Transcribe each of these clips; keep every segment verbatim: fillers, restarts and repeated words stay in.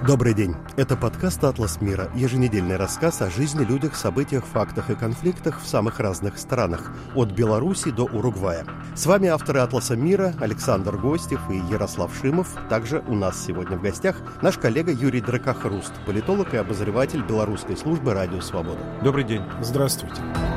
Добрый день. Это подкаст «Атлас мира», еженедельный рассказ о жизни, людях, событиях, фактах и конфликтах в самых разных странах, от Беларуси до Уругвая. С вами авторы «Атласа мира» Александр Гостев и Ярослав Шимов. Также у нас сегодня в гостях наш коллега Юрий Дракохруст, политолог и обозреватель белорусской службы «Радио Свобода». Добрый день. Здравствуйте.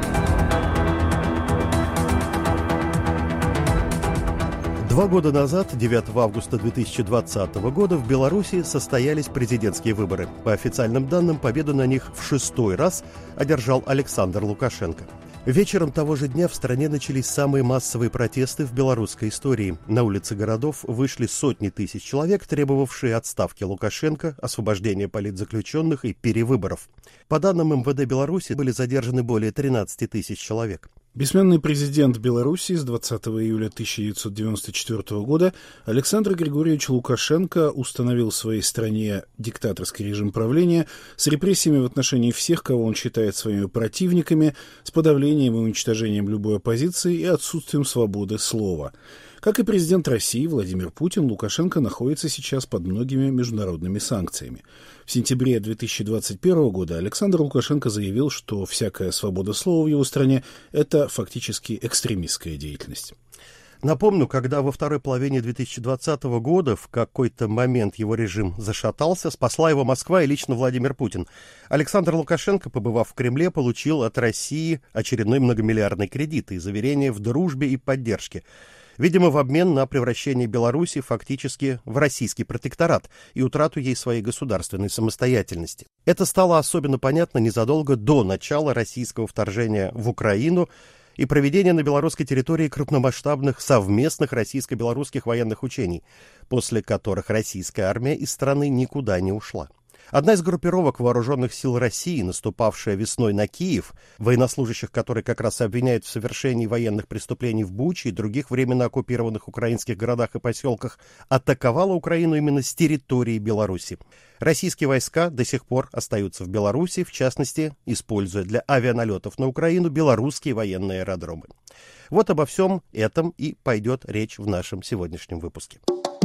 Два года назад, девятого августа две тысячи двадцатого года, в Беларуси состоялись президентские выборы. По официальным данным, победу на них в шестой раз одержал Александр Лукашенко. Вечером того же дня в стране начались самые массовые протесты в белорусской истории. На улицы городов вышли сотни тысяч человек, требовавшие отставки Лукашенко, освобождения политзаключенных и перевыборов. По данным эм вэ дэ Беларуси, были задержаны более тринадцать тысяч человек. Бессменный президент Беларуси с двадцатого июля тысяча девятьсот девяносто четвёртого года Александр Григорьевич Лукашенко установил в своей стране диктаторский режим правления с репрессиями в отношении всех, кого он считает своими противниками, с подавлением и уничтожением любой оппозиции и отсутствием свободы слова. Как и президент России Владимир Путин, Лукашенко находится сейчас под многими международными санкциями. В сентябре две тысячи двадцать первого года Александр Лукашенко заявил, что всякая свобода слова в его стране – это фактически экстремистская деятельность. Напомню, когда во второй половине две тысячи двадцатого года в какой-то момент его режим зашатался, спасла его Москва и лично Владимир Путин. Александр Лукашенко, побывав в Кремле, получил от России очередной многомиллиардный кредит и заверение в дружбе и поддержке. Видимо, в обмен на превращение Беларуси фактически в российский протекторат и утрату ей своей государственной самостоятельности. Это стало особенно понятно незадолго до начала российского вторжения в Украину и проведения на белорусской территории крупномасштабных совместных российско-белорусских военных учений, после которых российская армия из страны никуда не ушла. Одна из группировок вооруженных сил России, наступавшая весной на Киев, военнослужащих которой как раз обвиняют в совершении военных преступлений в Буче и других временно оккупированных украинских городах и поселках, атаковала Украину именно с территории Беларуси. Российские войска до сих пор остаются в Беларуси, в частности, используя для авианалетов на Украину белорусские военные аэродромы. Вот обо всем этом и пойдет речь в нашем сегодняшнем выпуске.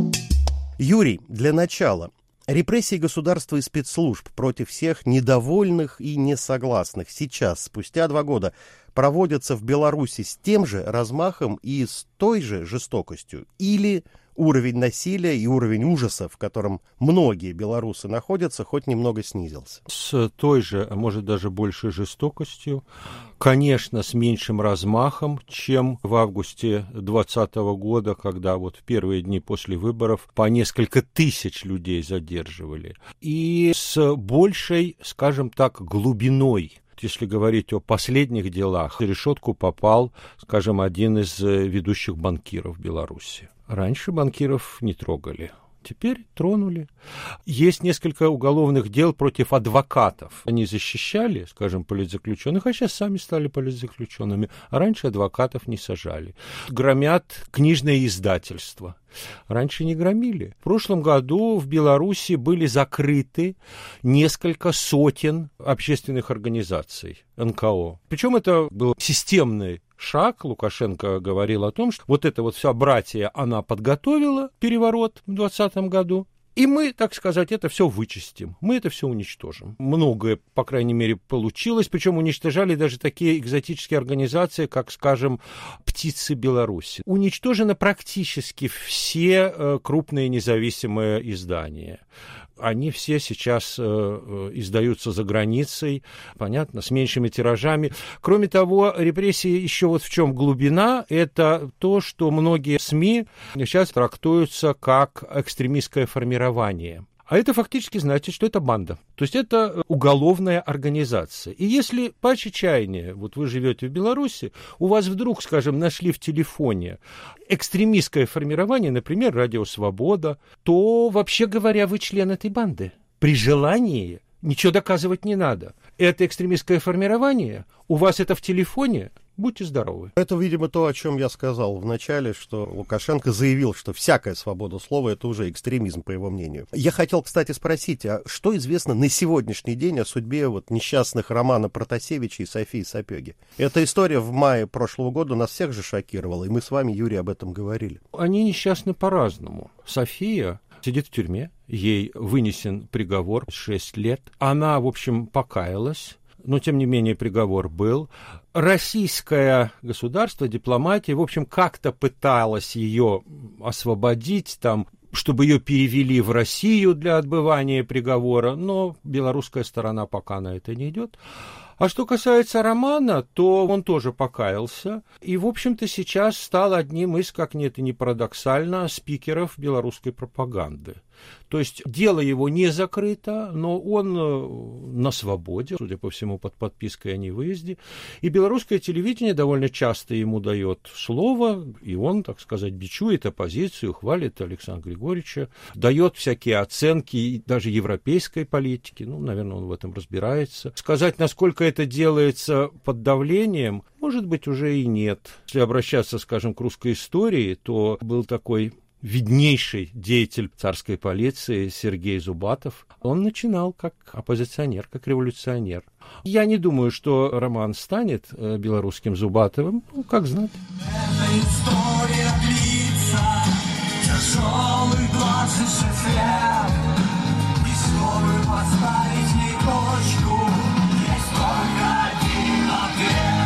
Юрий, для начала. Репрессии государства и спецслужб против всех недовольных и несогласных сейчас, спустя два года, проводятся в Беларуси с тем же размахом и с той же жестокостью? Или уровень насилия и уровень ужаса, в котором многие белорусы находятся, хоть немного снизился? С той же, а может даже большей жестокостью, конечно, с меньшим размахом, чем в августе двадцатого года, когда вот в первые дни после выборов по несколько тысяч людей задерживали, и с большей, скажем так, глубиной. Если говорить о последних делах, в решетку попал, скажем, один из ведущих банкиров Беларуси. Раньше банкиров не трогали. Теперь тронули. Есть несколько уголовных дел против адвокатов. Они защищали, скажем, политзаключенных, а сейчас сами стали политзаключенными. А раньше адвокатов не сажали. Громят книжное издательство. Раньше не громили. В прошлом году в Беларуси были закрыты несколько сотен общественных организаций, эн ка о. Причем это был системный шаг. Лукашенко говорил о том, что вот это вот вся братья, она подготовила переворот в двадцатом году, и мы, так сказать, это все вычистим, мы это все уничтожим. Многое, по крайней мере, получилось, причем уничтожали даже такие экзотические организации, как, скажем, «Птицы Беларуси». Уничтожены практически все э, крупные независимые издания. Они все сейчас э, издаются за границей, понятно, с меньшими тиражами. Кроме того, репрессии еще вот в чем глубина, это то, что многие СМИ сейчас трактуются как экстремистское формирование. А это фактически значит, что это банда. То есть это уголовная организация. И если по чаяния, вот вы живете в Беларуси, у вас вдруг, скажем, нашли в телефоне экстремистское формирование, например, «Радио Свобода», то, вообще говоря, вы член этой банды. При желании ничего доказывать не надо. Это экстремистское формирование, у вас это в телефоне, будьте здоровы. Это, видимо, то, о чем я сказал в начале, что Лукашенко заявил, что всякая свобода слова — это уже экстремизм, по его мнению. Я хотел, кстати, спросить, а что известно на сегодняшний день о судьбе вот несчастных Романа Протасевича и Софии Сапеги? Эта история в мае прошлого года нас всех же шокировала, и мы с вами, Юрий, об этом говорили. Они несчастны по-разному. София сидит в тюрьме, ей вынесен приговор шесть лет. Она, в общем, покаялась, но, тем не менее, приговор был. Российское государство, дипломатия, в общем, как-то пыталась ее освободить, там, чтобы ее перевели в Россию для отбывания приговора, но белорусская сторона пока на это не идет. А что касается Романа, то он тоже покаялся и, в общем-то, сейчас стал одним из, как ни это ни парадоксально, спикеров белорусской пропаганды. То есть дело его не закрыто, но он на свободе, судя по всему, под подпиской о невыезде. И белорусское телевидение довольно часто ему дает слово, и он, так сказать, бичует оппозицию, хвалит Александра Григорьевича, дает всякие оценки даже европейской политики, ну, наверное, он в этом разбирается. Сказать, насколько это делается под давлением, может быть, уже и нет. Если обращаться, скажем, к русской истории, то был такой виднейший деятель царской полиции Сергей Зубатов. Он начинал как оппозиционер, как революционер. Я не думаю, что Роман станет белорусским Зубатовым, ну, как знать. Эта история длится тяжелых двадцать шесть лет, и чтобы поставить ей точку, есть только один ответ.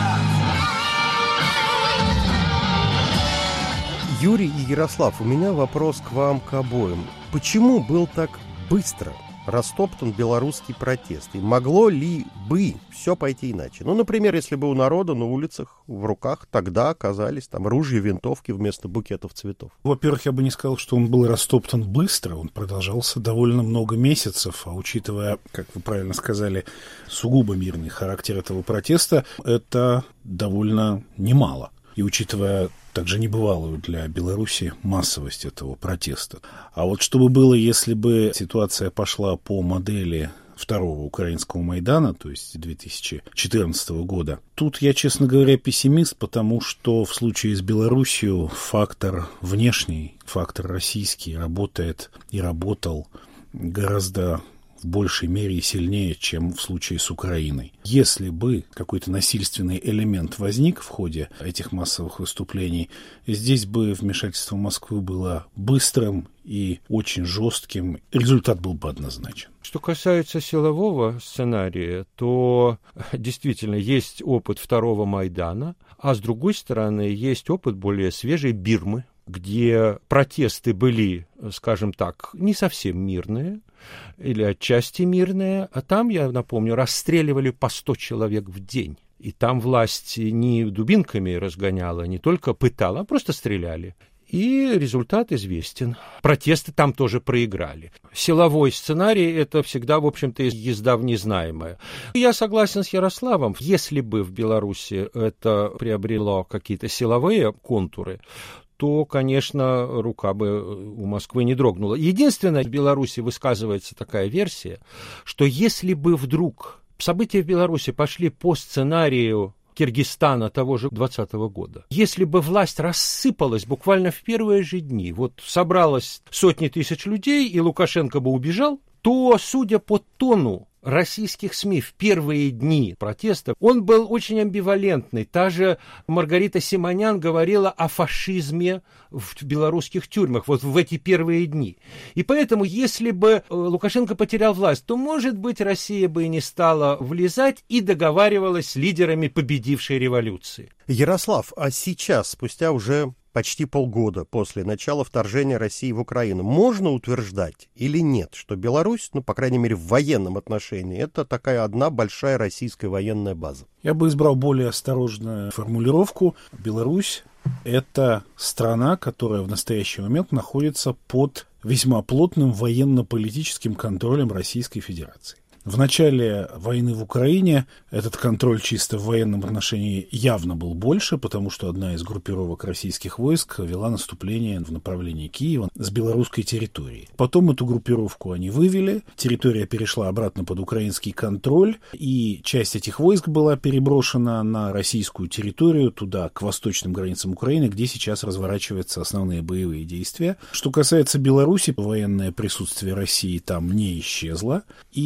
Юрий и Ярослав, у меня вопрос к вам, к обоим. Почему был так быстро растоптан белорусский протест? И могло ли бы все пойти иначе? Ну, например, если бы у народа на улицах в руках тогда оказались там ружья, винтовки вместо букетов цветов. Во-первых, я бы не сказал, что он был растоптан быстро. Он продолжался довольно много месяцев. А учитывая, как вы правильно сказали, сугубо мирный характер этого протеста, это довольно немало. И учитывая также небывалую для Беларуси массовость этого протеста. А вот что бы было, если бы ситуация пошла по модели второго украинского Майдана, то есть две тысячи четырнадцатого года, тут я, честно говоря, пессимист, потому что в случае с Белоруссией фактор внешний, фактор российский работает и работал гораздо в большей мере и сильнее, чем в случае с Украиной. Если бы какой-то насильственный элемент возник в ходе этих массовых выступлений, здесь бы вмешательство Москвы было быстрым и очень жестким. Результат был бы однозначен. Что касается силового сценария, то действительно есть опыт второго Майдана, а с другой стороны есть опыт более свежей Бирмы, где протесты были, скажем так, не совсем мирные или отчасти мирные, а там, я напомню, расстреливали по сто человек в день. И там власть не дубинками разгоняла, не только пытала, а просто стреляли. И результат известен. Протесты там тоже проиграли. Силовой сценарий – это всегда, в общем-то, езда в незнаемое. Я согласен с Ярославом. Если бы в Беларуси это приобрело какие-то силовые контуры, то, конечно, рука бы у Москвы не дрогнула. Единственное, в Беларуси высказывается такая версия, что если бы вдруг события в Беларуси пошли по сценарию Киргизстана того же двадцатого года, если бы власть рассыпалась буквально в первые же дни, вот собралось сотни тысяч людей, и Лукашенко бы убежал, то, судя по тону российских СМИ в первые дни протеста, он был очень амбивалентный. Та же Маргарита Симонян говорила о фашизме в белорусских тюрьмах вот в эти первые дни. И поэтому, если бы Лукашенко потерял власть, то, может быть, Россия бы и не стала влезать и договаривалась с лидерами победившей революции. Ярослав, а сейчас, спустя уже почти полгода после начала вторжения России в Украину, можно утверждать или нет, что Беларусь, ну, по крайней мере, в военном отношении, это такая одна большая российская военная база? Я бы избрал более осторожную формулировку. Беларусь – это страна, которая в настоящий момент находится под весьма плотным военно-политическим контролем Российской Федерации. В начале войны в Украине этот контроль чисто в военном отношении явно был больше, потому что одна из группировок российских войск вела наступление в направлении Киева с белорусской территории. Потом эту группировку они вывели, территория перешла обратно под украинский контроль, и часть этих войск была переброшена на российскую территорию, туда, к восточным границам Украины, где сейчас разворачиваются основные боевые действия. Что касается Беларуси, военное присутствие России там не исчезло, и понятно,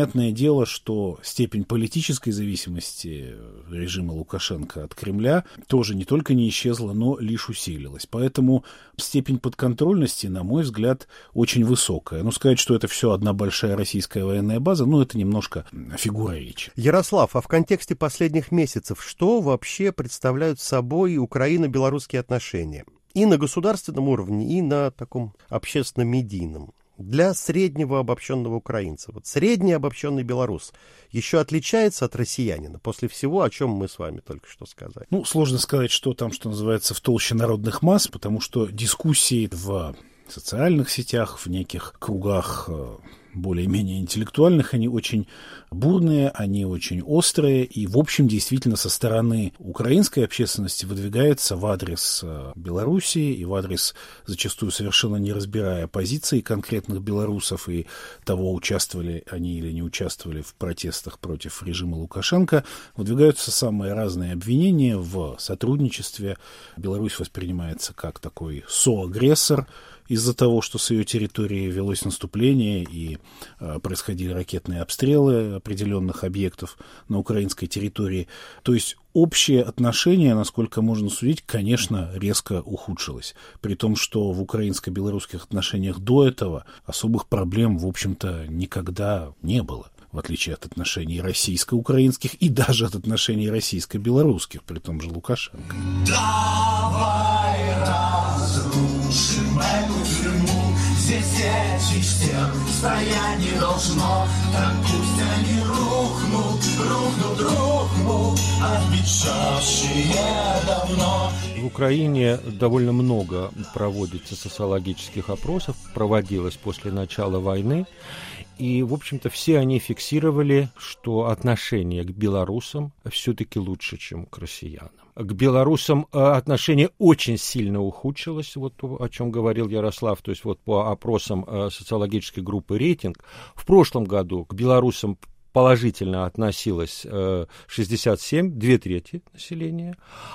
понятное дело, что степень политической зависимости режима Лукашенко от Кремля тоже не только не исчезла, но лишь усилилась. Поэтому степень подконтрольности, на мой взгляд, очень высокая. Ну, сказать, что это все одна большая российская военная база, ну, это немножко фигура речи. Ярослав, а в контексте последних месяцев, что вообще представляют собой украино-белорусские отношения? И на государственном уровне, и на таком общественно-медийном. Для среднего обобщенного украинца. Вот средний обобщенный белорус еще отличается от россиянина после всего, о чем мы с вами только что сказали? Ну, сложно сказать, что там, что называется, в толще народных масс, потому что дискуссии в социальных сетях, в неких кругах более-менее интеллектуальных, они очень бурные, они очень острые, и, в общем, действительно, со стороны украинской общественности выдвигается в адрес Белоруссии и в адрес, зачастую совершенно не разбирая позиции конкретных белорусов и того, участвовали они или не участвовали в протестах против режима Лукашенко, выдвигаются самые разные обвинения в сотрудничестве. Беларусь воспринимается как такой соагрессор, из-за того, что с ее территории велось наступление и э, происходили ракетные обстрелы определенных объектов на украинской территории. То есть общее отношение, насколько можно судить, конечно, резко ухудшилось. При том, что в украинско-белорусских отношениях до этого особых проблем, в общем-то, никогда не было. В отличие от отношений российско-украинских и даже от отношений российско-белорусских, при том же Лукашенко. Давай разрушим эту тюрьму, здесь этих стен стоять не должно, так пусть они рухнут, рухнут, рухнут, обещавшие давно. В Украине довольно много проводится социологических опросов, проводилось после начала войны. И, в общем-то, все они фиксировали, что отношение к белорусам все-таки лучше, чем к россиянам. К белорусам отношение очень сильно ухудшилось, вот о чем говорил Ярослав, то есть вот по опросам социологической группы «Рейтинг». В прошлом году к белорусам положительно относилось шестьдесят семь, две трети населения,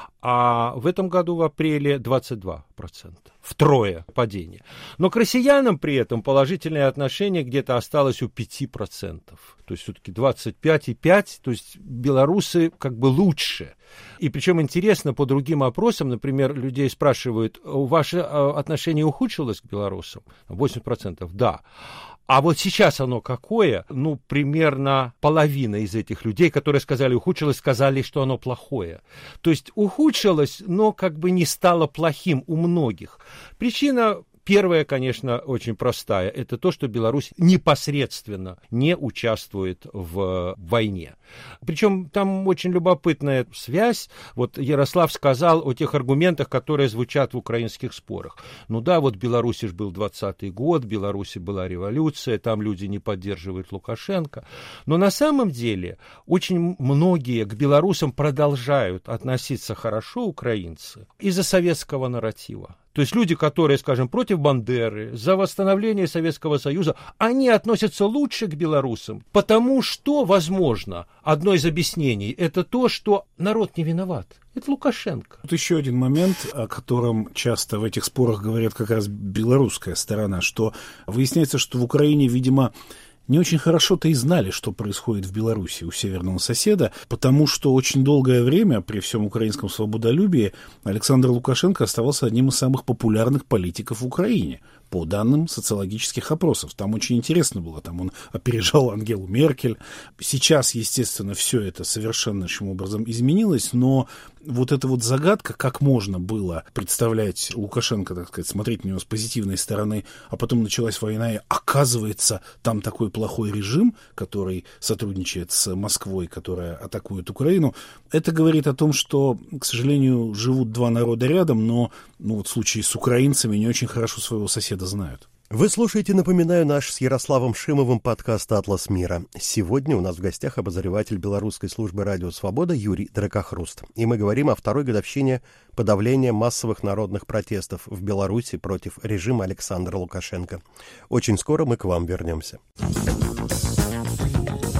а в этом году в апреле двадцать два процента. Втрое падение. Но к россиянам при этом положительное отношение где-то осталось у пяти процентов. То есть все-таки двадцать пять и пять процентов, то есть белорусы как бы лучше. И причем интересно, по другим опросам, например, людей спрашивают, ваше отношение ухудшилось к белорусам? восемьдесят процентов да. А вот сейчас оно какое? Ну, примерно половина из этих людей, которые сказали ухудшилось, сказали, что оно плохое. То есть ухудшилось, но как бы не стало плохим у многих. Причина первая, конечно, очень простая. Это то, что Беларусь непосредственно не участвует в войне. Причем там очень любопытная связь. Вот Ярослав сказал о тех аргументах, которые звучат в украинских спорах. Ну да, вот в Беларуси же был двадцатый год, в Беларуси была революция, там люди не поддерживают Лукашенко. Но на самом деле очень многие к белорусам продолжают относиться хорошо, украинцы, из-за советского нарратива. То есть люди, которые, скажем, против Бандеры, за восстановление Советского Союза, они относятся лучше к белорусам, потому что, возможно, одно из объяснений – это то, что народ не виноват. Это Лукашенко. Тут еще один момент, о котором часто в этих спорах говорят как раз белорусская сторона, что выясняется, что в Украине, видимо, не очень хорошо-то и знали, что происходит в Беларуси у северного соседа, потому что очень долгое время при всем украинском свободолюбии Александр Лукашенко оставался одним из самых популярных политиков в Украине, по данным социологических опросов. Там очень интересно было, там он опережал Ангелу Меркель. Сейчас, естественно, все это совершеннейшим образом изменилось, но вот эта вот загадка, как можно было представлять Лукашенко, так сказать, смотреть на него с позитивной стороны, а потом началась война, и оказывается, там такой плохой режим, который сотрудничает с Москвой, которая атакует Украину, это говорит о том, что, к сожалению, живут два народа рядом, но ну, вот в случае с украинцами не очень хорошо своего соседа знают. Вы слушаете, напоминаю, наш с Ярославом Шимовым подкаст «Атлас мира». Сегодня у нас в гостях обозреватель белорусской службы «Радио Свобода» Юрий Дракохруст. И мы говорим о второй годовщине подавления массовых народных протестов в Беларуси против режима Александра Лукашенко. Очень скоро мы к вам вернемся.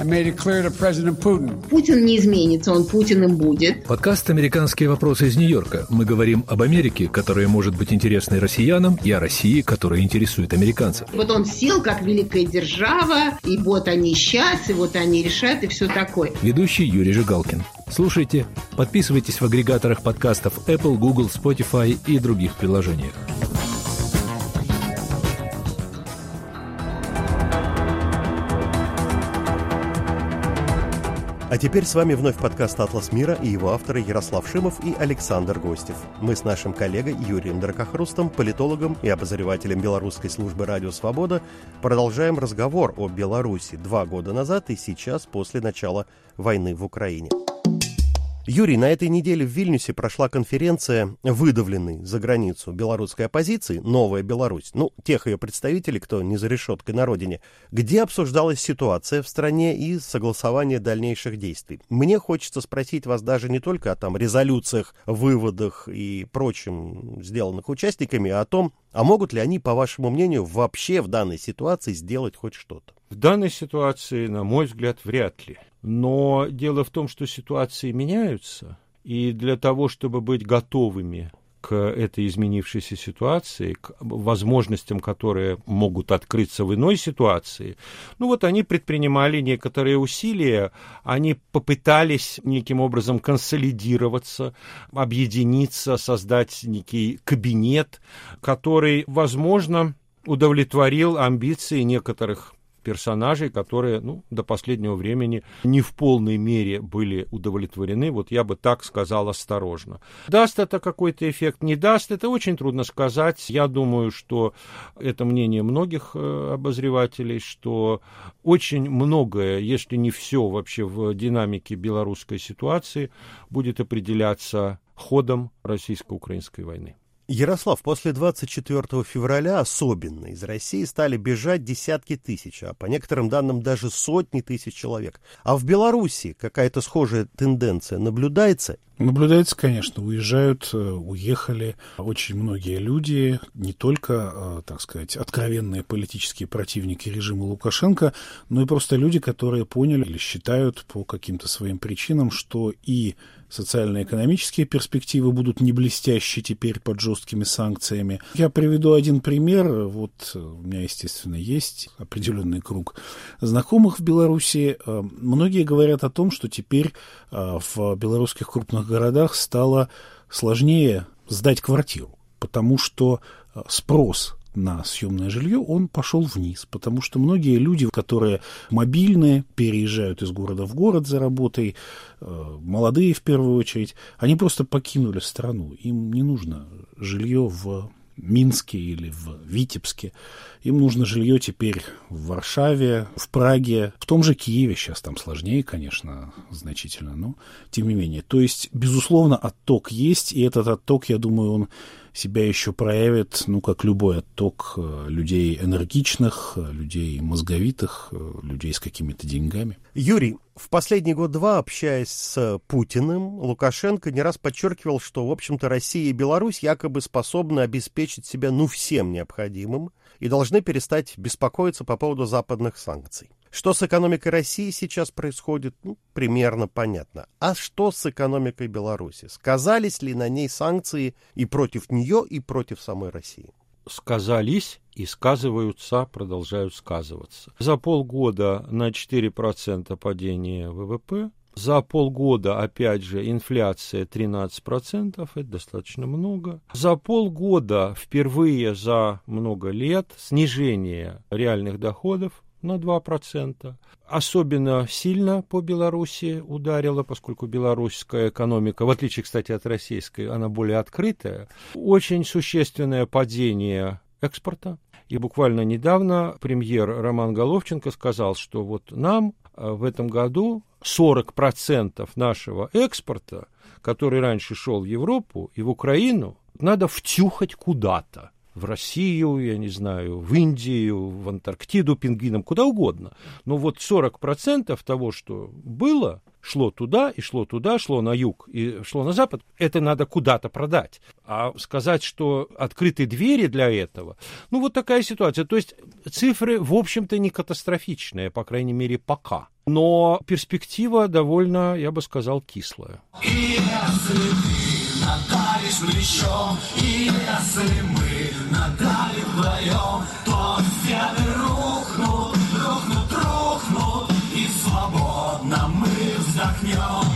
I made it clear to President Putin. Путин не изменится, он Путиным будет. Подкаст «Американские вопросы» из Нью-Йорка. Мы говорим об Америке, которая может быть интересной россиянам, и о России, которая интересует американцев. Вот он сел как великая держава, и вот они сейчас, и вот они решают, и все такое. Ведущий Юрий Жигалкин. Слушайте, подписывайтесь в агрегаторах подкастов Apple, Google, Spotify и других приложениях. А теперь с вами вновь подкаст «Атлас мира» и его авторы Ярослав Шимов и Александр Гостев. Мы с нашим коллегой Юрием Дракохрустом, политологом и обозревателем белорусской службы «Радио Свобода», продолжаем разговор о Беларуси два года назад и сейчас, после начала войны в Украине. Юрий, на этой неделе в Вильнюсе прошла конференция выдавленной за границу белорусской оппозиции «Новая Беларусь», ну, тех ее представителей, кто не за решеткой на родине, где обсуждалась ситуация в стране и согласование дальнейших действий. Мне хочется спросить вас даже не только о там резолюциях, выводах и прочем, сделанных участниками, а о том, а могут ли они, по вашему мнению, вообще в данной ситуации сделать хоть что-то? В данной ситуации, на мой взгляд, вряд ли. Но дело в том, что ситуации меняются, и для того, чтобы быть готовыми к этой изменившейся ситуации, к возможностям, которые могут открыться в иной ситуации, ну вот они предпринимали некоторые усилия, они попытались неким образом консолидироваться, объединиться, создать некий кабинет, который, возможно, удовлетворил амбиции некоторых персонажей, которые, ну, до последнего времени не в полной мере были удовлетворены, вот я бы так сказал осторожно. Даст это какой-то эффект, не даст, это очень трудно сказать. Я думаю, что это мнение многих э, обозревателей, что очень многое, если не все вообще в динамике белорусской ситуации, будет определяться ходом российско-украинской войны. Ярослав, после двадцать четвёртого февраля особенно из России стали бежать десятки тысяч, а по некоторым данным даже сотни тысяч человек. А в Беларуси какая-то схожая тенденция наблюдается? Наблюдается, конечно. Уезжают, уехали очень многие люди, не только, так сказать, откровенные политические противники режима Лукашенко, но и просто люди, которые поняли или считают по каким-то своим причинам, что и социально-экономические перспективы будут не блестящие теперь под жесткими санкциями. Я приведу один пример. Вот у меня, естественно, есть определенный круг знакомых в Беларуси. Многие говорят о том, что теперь в белорусских крупных городах стало сложнее сдать квартиру, потому что спрос на съемное жилье, он пошел вниз, потому что многие люди, которые мобильные, переезжают из города в город за работой, молодые в первую очередь, они просто покинули страну. Им не нужно жилье в Минске или в Витебске. Им нужно жилье теперь в Варшаве, в Праге, в том же Киеве. Сейчас там сложнее, конечно, значительно, но тем не менее. То есть, безусловно, отток есть, и этот отток, я думаю, он себя еще проявит, ну, как любой отток людей энергичных, людей мозговитых, людей с какими-то деньгами. Юрий, в последний год-два, общаясь с Путиным, Лукашенко не раз подчеркивал, что, в общем-то, Россия и Беларусь якобы способны обеспечить себя, ну, всем необходимым и должны перестать беспокоиться по поводу западных санкций. Что с экономикой России сейчас происходит, ну, примерно понятно. А что с экономикой Беларуси? Сказались ли на ней санкции и против нее, и против самой России? Сказались и сказываются, продолжают сказываться. За полгода на четыре процента падение ВВП. За полгода, опять же, инфляция тринадцать процентов, это достаточно много. За полгода, впервые за много лет, снижение реальных доходов на два процента. Особенно сильно по Беларуси ударило, поскольку белорусская экономика, в отличие, кстати, от российской, она более открытая. Очень существенное падение экспорта. И буквально недавно премьер Роман Головченко сказал, что вот нам в этом году сорок процентов нашего экспорта, который раньше шел в Европу и в Украину, надо втюхать куда-то. в Россию, я не знаю, в Индию, в Антарктиду пингвинам, куда угодно. Но вот сорок процентов того, что было, шло туда и шло туда, шло на юг и шло на запад, это надо куда-то продать. А сказать, что открыты двери для этого, ну вот такая ситуация. То есть цифры, в общем-то, не катастрофичные, по крайней мере, пока. Но перспектива довольно, я бы сказал, кислая. И если ты надавишь плечом, и если мы надали вдвоем, то стены рухнут, рухнут, рухнут, и свободно мы вздохнем.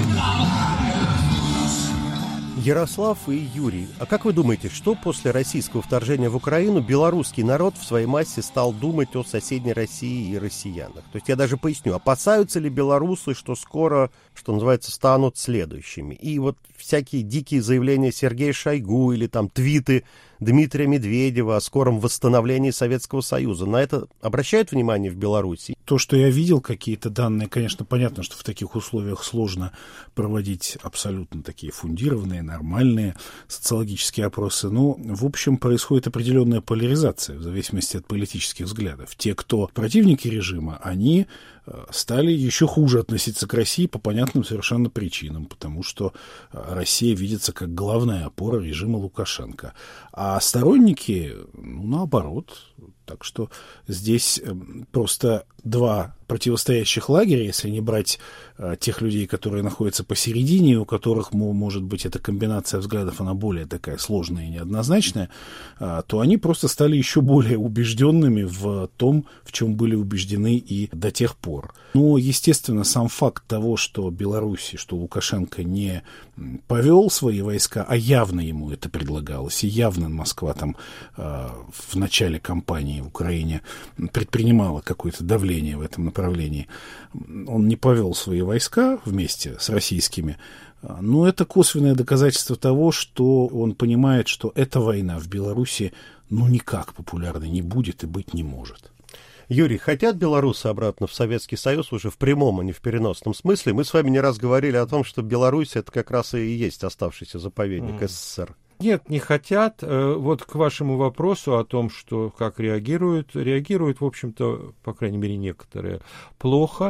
Ярослав и Юрий, а как вы думаете, что после российского вторжения в Украину белорусский народ в своей массе стал думать о соседней России и россиянах? То есть я даже поясню, опасаются ли белорусы, что скоро, что называется, станут следующими? И вот всякие дикие заявления Сергея Шойгу или там твиты Дмитрия Медведева о скором восстановлении Советского Союза. На это обращают внимание в Беларуси? То, что я видел, какие-то данные, конечно, понятно, что в таких условиях сложно проводить абсолютно такие фундированные, нормальные социологические опросы. Но, в общем, происходит определенная поляризация в зависимости от политических взглядов. Те, кто противники режима, они стали еще хуже относиться к России по понятным совершенно причинам, потому что Россия видится как главная опора режима Лукашенко. А сторонники, ну, наоборот. Так что здесь просто два противостоящих лагеря, если не брать а, тех людей, которые находятся посередине, у которых, может быть, эта комбинация взглядов, она более такая сложная и неоднозначная, а, то они просто стали еще более убежденными в том, в чем были убеждены и до тех пор. Но, естественно, сам факт того, что Беларусь, что Лукашенко не повел свои войска, а явно ему это предлагалось, и явно Москва там а, в начале кампании в Украине предпринимала какое-то давление в этом направлении. Он не повел свои войска вместе с российскими, но это косвенное доказательство того, что он понимает, что эта война в Беларуси ну никак популярной не будет и быть не может. Юрий, хотят белорусы обратно в Советский Союз уже в прямом, а не в переносном смысле? Мы с вами не раз говорили о том, что Беларусь это как раз и есть оставшийся заповедник mm. СССР. Нет, не хотят. Вот к вашему вопросу о том, что как реагируют, реагируют, в общем-то, по крайней мере, некоторые плохо.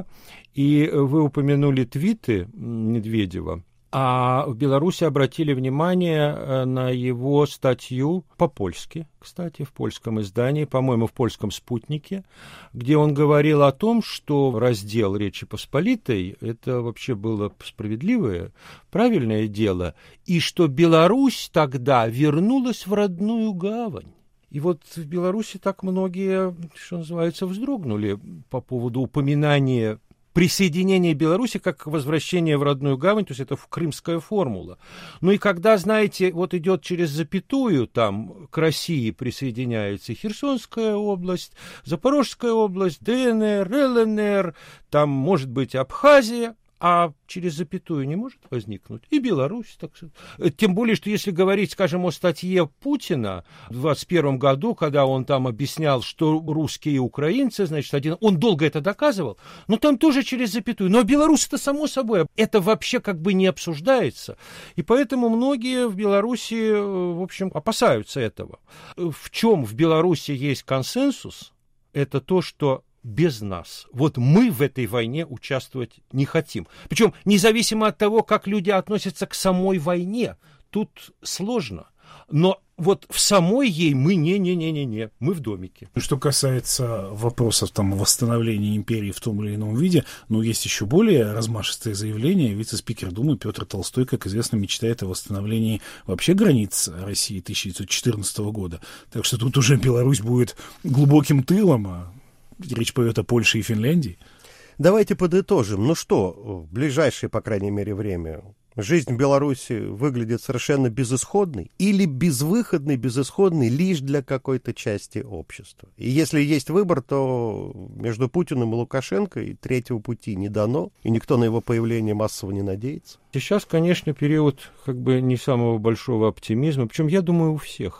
И вы упомянули твиты Медведева. А в Беларуси обратили внимание на его статью по-польски, кстати, в польском издании, по-моему, в польском «Спутнике», где он говорил о том, что раздел Речи Посполитой – это вообще было справедливое, правильное дело, и что Беларусь тогда вернулась в родную гавань. И вот в Беларуси так многие, что называется, вздрогнули по поводу упоминания присоединение Беларуси как возвращение в родную гавань, то есть это крымская формула. Ну и когда, знаете, вот идет через запятую, там к России присоединяется Херсонская область, Запорожская область, ДНР, ЛНР, там может быть Абхазия, а через запятую не может возникнуть и Беларусь. Так что. Тем более, что если говорить, скажем, о статье Путина в двадцать первом году, когда он там объяснял, что русские и украинцы, значит, один, он долго это доказывал, но там тоже через запятую. Но Беларусь-то само собой, это вообще как бы не обсуждается. И поэтому многие в Беларуси, в общем, опасаются этого. В чем в Беларуси есть консенсус, это то, что без нас. Вот мы в этой войне участвовать не хотим. Причем независимо от того, как люди относятся к самой войне, тут сложно. Но вот в самой ей мы не-не-не-не-не, мы в домике. Что касается вопросов там, восстановления империи в том или ином виде, ну, есть еще более размашистые заявления. Вице-спикер Думы Петр Толстой, как известно, мечтает о восстановлении вообще границ России тысяча девятьсот четырнадцатого года. Так что тут уже Беларусь будет глубоким тылом, а речь пойдет о Польше и Финляндии. Давайте подытожим. Ну что, в ближайшее, по крайней мере, время жизнь в Беларуси выглядит совершенно безысходной или безвыходной, безысходной лишь для какой-то части общества. И если есть выбор, то между Путиным и Лукашенко и третьего пути не дано, и никто на его появление массово не надеется. Сейчас, конечно, период как бы не самого большого оптимизма, причем, я думаю, у всех.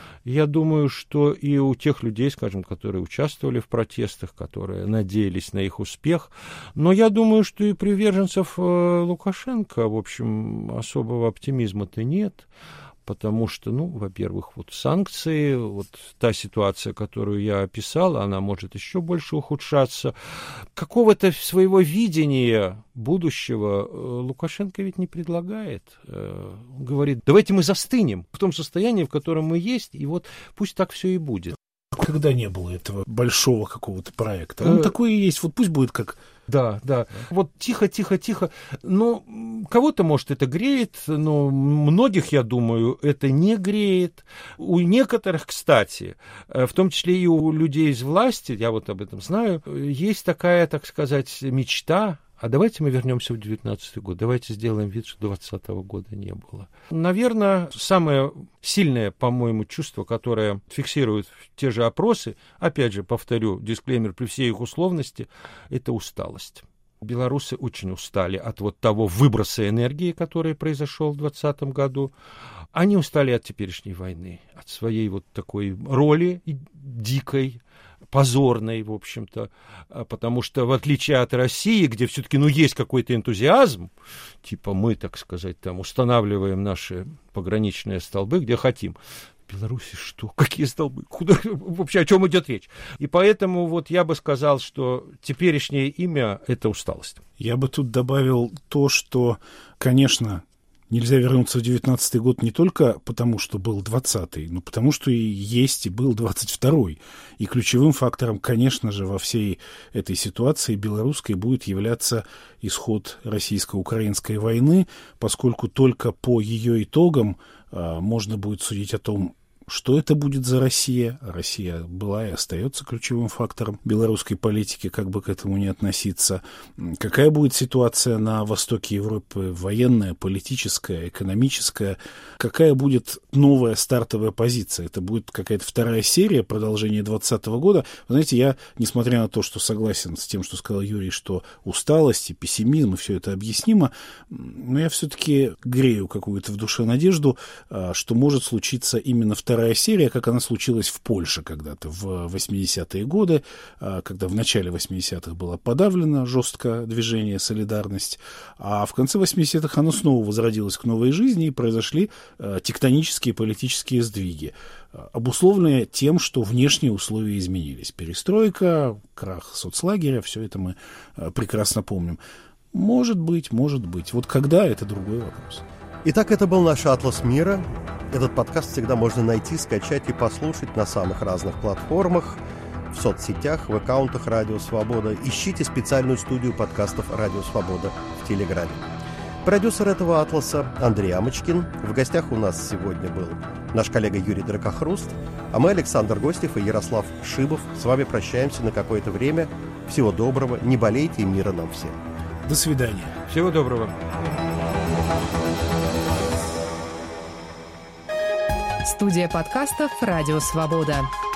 Я думаю, что и у тех людей, скажем, которые участвовали в протестах, которые надеялись на их успех, но я думаю, что и приверженцев Лукашенко, в общем, особого оптимизма-то нет, потому что, ну, во-первых, вот санкции, вот та ситуация, которую я описал, она может еще больше ухудшаться. Какого-то своего видения будущего Лукашенко ведь не предлагает. Он говорит, давайте мы застынем в том состоянии, в котором мы есть, и вот пусть так все и будет. Когда не было этого большого какого-то проекта. Он э... такой и есть. Вот пусть будет как... Да, да. Вот тихо, тихо, тихо. Ну, кого-то, может, это греет, но многих, я думаю, это не греет. У некоторых, кстати, в том числе и у людей из власти, я вот об этом знаю, есть такая, так сказать, мечта. А давайте мы вернемся в девятнадцатый год, давайте сделаем вид, что двадцатого года не было. Наверное, самое сильное, по-моему, чувство, которое фиксируют те же опросы, опять же, повторю, дисклеймер при всей их условности, это усталость. Белорусы очень устали от вот того выброса энергии, который произошел в двадцатом году. Они устали от теперешней войны, от своей вот такой роли дикой, позорной, в общем-то, потому что в отличие от России, где все-таки, ну, есть какой-то энтузиазм, типа мы, так сказать, там устанавливаем наши пограничные столбы, где хотим. В Беларуси что? Какие столбы? Куда? Вообще, о чем идет речь? И поэтому вот я бы сказал, что теперешнее имя — это усталость. Я бы тут добавил то, что, конечно, нельзя вернуться в девятнадцатый год не только потому, что был двадцатый, но потому, что и есть, и был двадцать второй. И ключевым фактором, конечно же, во всей этой ситуации белорусской будет являться исход российско-украинской войны, поскольку только по ее итогам а, можно будет судить о том, что это будет за Россия. Россия была и остается ключевым фактором белорусской политики, как бы к этому ни относиться. Какая будет ситуация на востоке Европы, военная, политическая, экономическая? Какая будет новая стартовая позиция? Это будет какая-то вторая серия продолжения двадцатого года. Вы знаете, я, несмотря на то, что согласен с тем, что сказал Юрий, что усталость и пессимизм, и все это объяснимо, но я все-таки грею какую-то в душе надежду, что может случиться именно вторая Вторая серия, как она случилась в Польше когда-то в восьмидесятые годы, когда в начале восьмидесятых было подавлено жестко движение «Солидарность», а в конце восьмидесятых оно снова возродилось к новой жизни, и произошли тектонические политические сдвиги, обусловленные тем, что внешние условия изменились. Перестройка, крах соцлагеря, все это мы прекрасно помним. Может быть, может быть. Вот когда — это другой вопрос. Итак, это был наш «Атлас мира». Этот подкаст всегда можно найти, скачать и послушать на самых разных платформах, в соцсетях, в аккаунтах «Радио Свобода». Ищите специальную студию подкастов «Радио Свобода» в Телеграме. Продюсер этого «Атласа» Андрей Амочкин. В гостях у нас сегодня был наш коллега Юрий Дракохруст, а мы, Александр Гостев и Ярослав Шибов, с вами прощаемся на какое-то время. Всего доброго, не болейте и мира нам всем. До свидания. Всего доброго. Студия подкастов «Радио Свобода».